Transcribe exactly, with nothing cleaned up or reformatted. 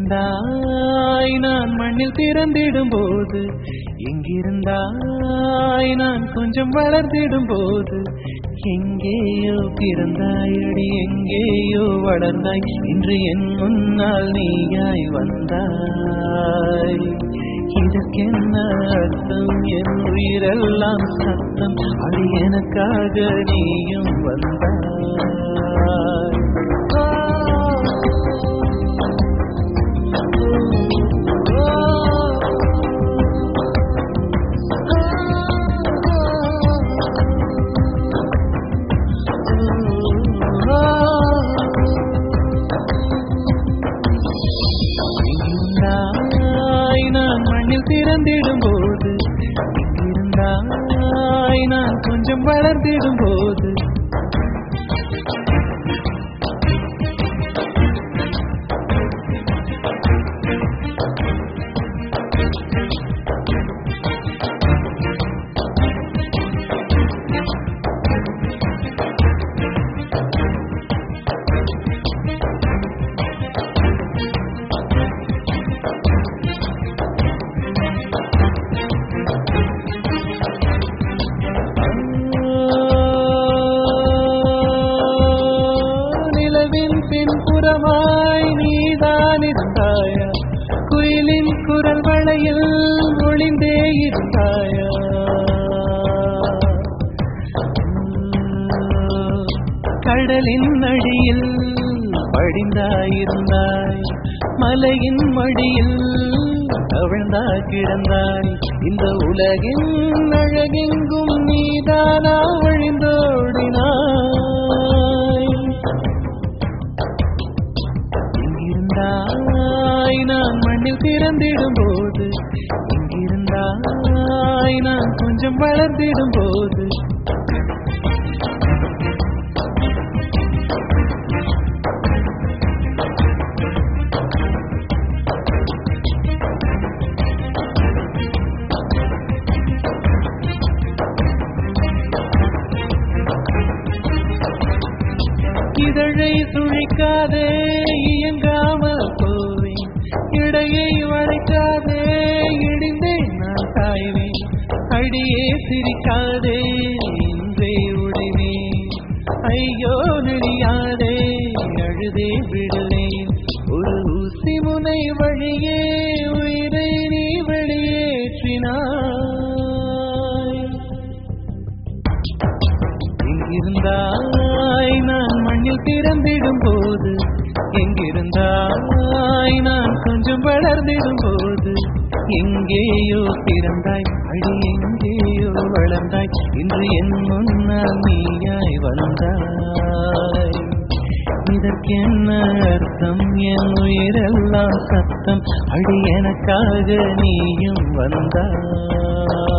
இங்கிருந்தாய் நான் மண்ணில் பிறந்திடும் போது, எங்கிருந்தாய் நான் கொஞ்சம் வளர்ந்திடும் போது, எங்கேயோ பிறந்தாயடி எங்கேயோ வளர்ந்தாய், இன்று என் முன்னால் நீயாய் வந்தாய். இதற்கென்ன அர்த்தம்? என் உயிரெல்லாம் சத்தம், அடி எனக்காக நீயும் வந்தாய். நான் மண்ணில் பிறந்திடும் போது, இருந்தாய் நான் கொஞ்சம் வளர்ந்திடும் போது, பின்புறமாய் நீதான் இருந்தாயா, குயிலின் குரல் வளையில் ஒளிந்தே இருந்தாயா, கடலின் அடியில் படிந்தாயிருந்தாய், மலையின் மடியில் தவழ்ந்தாய் கிடந்தாய், இந்த உலகின் அழகெங்கும் நீதானா வழிந்தோடினாய். நான் மண்ணில் பிறந்திடும் போது, இங்கிருந்தாய் நான் கொஞ்சம் வளர்ந்திடும் போது, இதழை சுழிக்காதே இயங்காமல் போய், இடையை வளைக்காதே இடிந்தேன் நான் சாய்வேன், அடியே சிரிக்காதே இன்றே உடைவேன், ஐயோ நெளியாதே அழுதே விடுவேன், ஒரு ஊசி முனை வழியே உயிரை நீ வெளியேற்றினாய். இங்கிருந்தாய் நான் மண்ணில் பிறந்திடும் போது, எங்கிருந்தாய் நான் கொஞ்சம் வளர்ந்திடும் போது, எங்கேயோ பிறந்தாய் அடி எங்கேயோ வளர்ந்தாய், இன்று என் முன்னால் நீயாய் வந்தாய். இதற்கென்ன அர்த்தம்? என் உயிரெல்லாம் சத்தம், அடி எனக்காக நீயும் வந்தாய்.